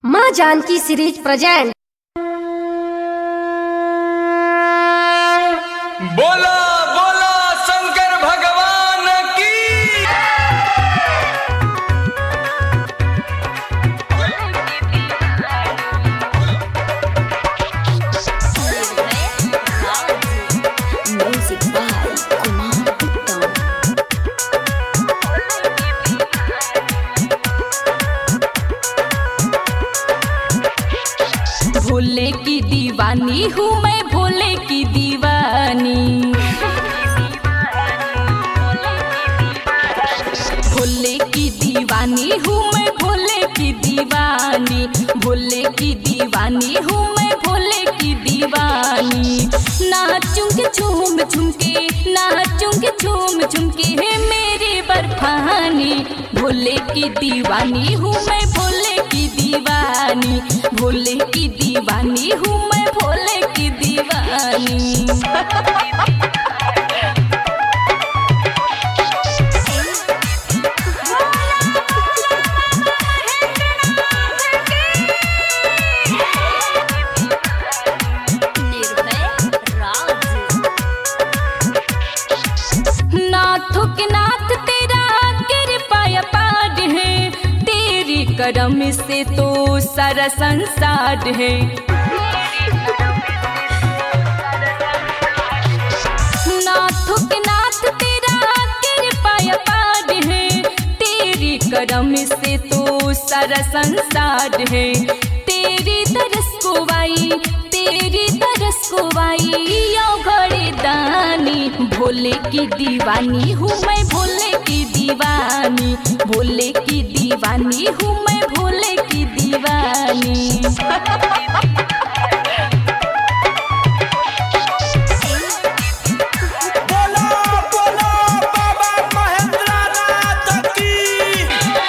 माँ Janaki series present. बोला बोला शंकर भगवान की। Music by Kumar Uttam. Bhole की दीवानी हूँ मैं, भोले की दीवानी। भोले की दीवानी हूँ मैं, भोले की दीवानी। भोले की दीवानी हूँ मैं, भोले की दीवानी। नाचूंगी झूम झूम के, नाचूंगी झूम झूम के है मेरी बर्फानी। भोले की दीवानी हूँ मैं, भोले की दीवानी। भोले की दीवानी हूँ मैं, भोले की दीवानी। नाथों के नाथ तेरा कृपा अपार है, तेरी करम से तो सारा संसार है। नाथों के नाथ तेरा कृपा अपार है, तेरी करम से तो सारा संसार है। तेरी तरस को आई, तेरी तरस को आई यो घड़े दानी। भोले की दीवानी हूँ मैं, भोले की दीवानी। भोले की दीवानी हूँ मैं, भोले की दीवानी। बोला बोला बाबा महेंद्रनाथ की।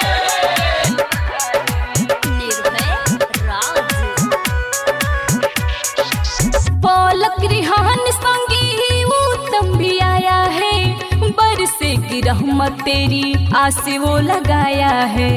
पलक रिहान संगी उत्तम भी आया है, बरसे की रहमत तेरी आस वो लगाया है।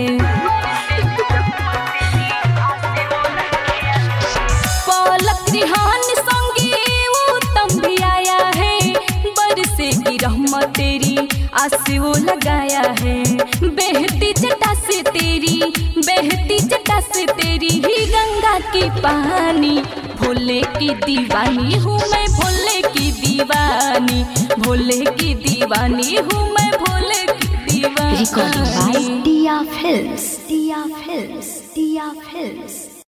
पलक रिहान संगी उत्तम भी आया है, बरसे की रहमत तेरी आस वो लगाया है। बहती जटा से तेरी, बहती जटा से तेरी ही गंगा की पानी। भोले की दीवानी हूँ मैं, भोले की दीवानी। भोले की दीवानी हूँ मैं, भोले की दीवानी। Recording by Tia Films. Tia Films. Tia Films.